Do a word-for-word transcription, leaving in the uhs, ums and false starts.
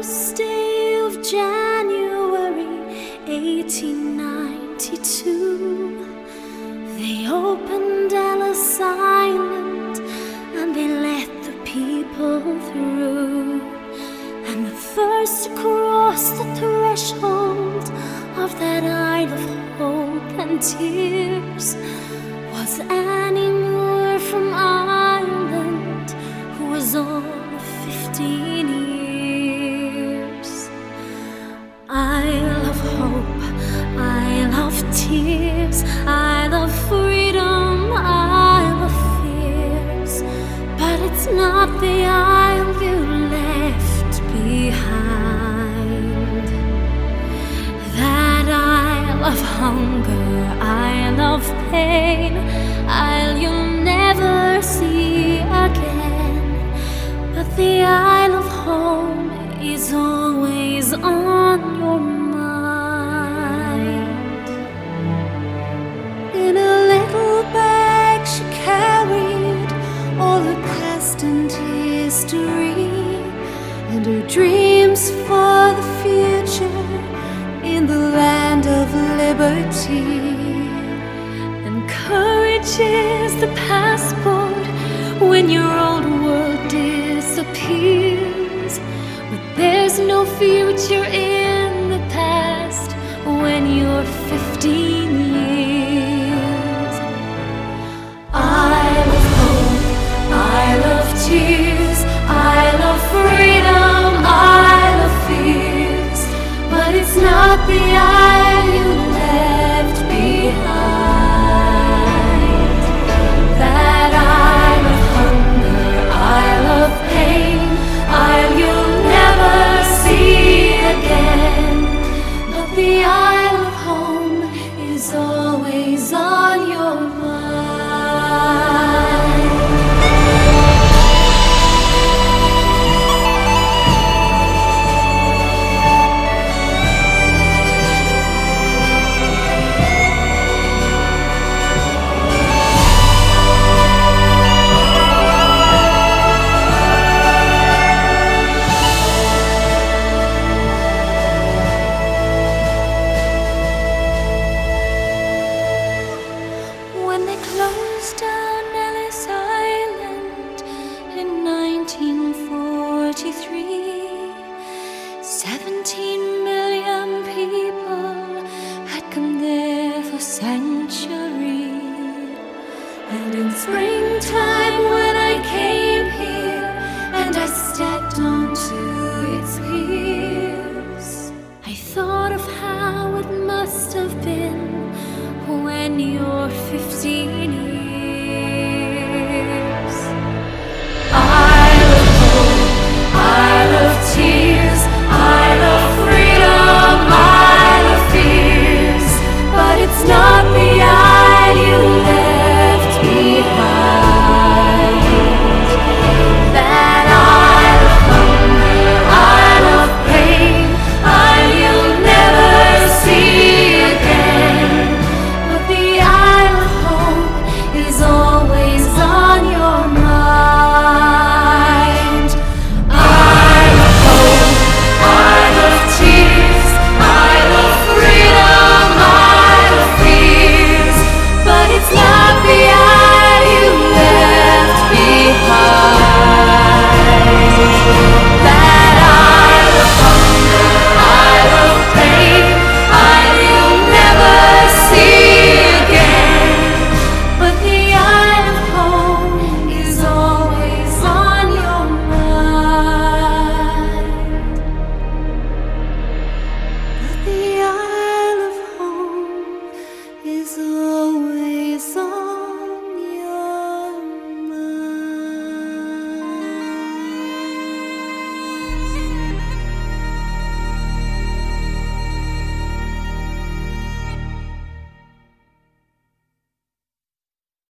first day of January eighteen ninety-two, they opened Ellis Island and they let the people through. And the first to cross the threshold of that Isle of hope and tears was Annie Moore from Ireland, who was all of fifteen years. Isle of hope, Isle of tears, Isle of freedom, Isle of fears, but it's not the isle you left behind. That Isle of hunger, Isle of pain, Isle you'll never see again. But the Isle of home is always on your mind. In a little bag she carried all her past and history, and her dreams for the future in the land of liberty. And courage is the passport when your old world disappears. But there's no future in the past when you're fifteen years. Isle of hope, Isle of tears, Isle of freedom, Isle of fears, but it's not the isle you left behind. That Isle of hunger, Isle of pain, Isle you'll never see again. But the Isle of home is always on your mind. When they closed down Ellis Island in nineteen forty-three, seventeen